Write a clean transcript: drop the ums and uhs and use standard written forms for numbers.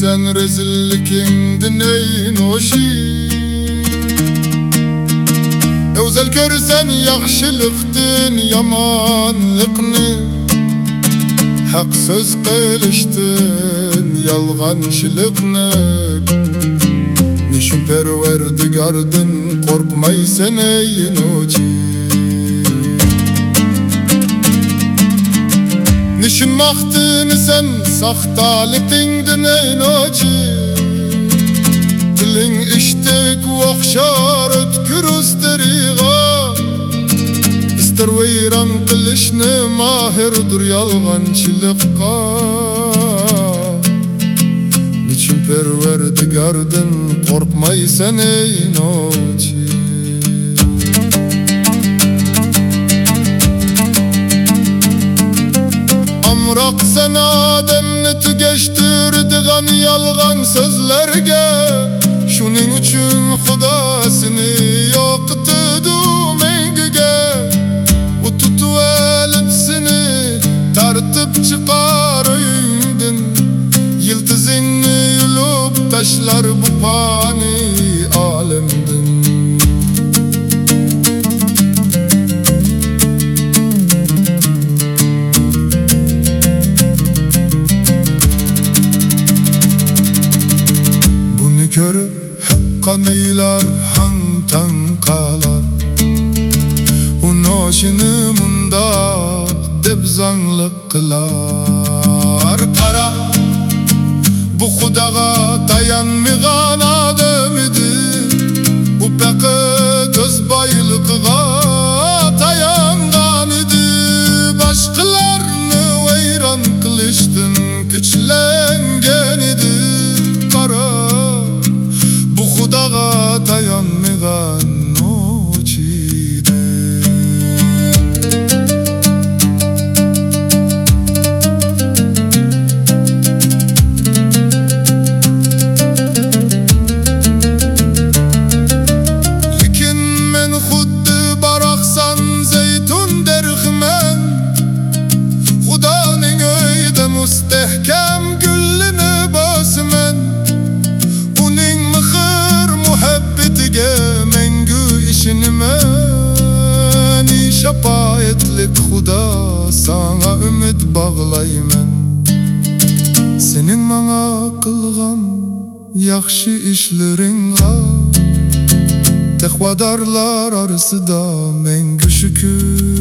sen rezillikingdin ey noşi. Özel görsen yaxşılıktın yamanlıkni, haq söz qilishtin yalğançılıkni. Nişin perverdigardın korkmaysan ey noşi. Nişin maktını sen saxtalıktingdin ey noşi. Dilin iştek okşar ötkür üsteriğa, İster veyran qilishni mahirdir yalğançılıkka. Niçin perverdigardın korkmaysan ey noşi. Amrak sen ademni tügeştirdiğen yalğan sözlerge, şunun üçün Xudasını yoqtıdı mengige. O tutu elipsini tartıp çıkar öyündün, yıldızını yulup taşlar bu fani alemdin. Bunu görüp kanıylar hantan kalar, o noşini munda debzanlık kılar. Para bu Xudaga dayanmıgan adam idi, bu peki göz baylıkıga dayangan idi. Başkalarını veyran kılıştın güçlengen idi. Para bu Xudaga dayanmıgan noçide. Lekin men xuddi baraksan zeytun derximen, Xudanın öyde mustehkem güllini basmen. Uning mıhır muhabbetige mengü işinimen. Şapayetlik Xuda sana ümit bağlayman. Senin bana kılgan yaxşı işlerinle, tekvadarlar arasında mengü şükür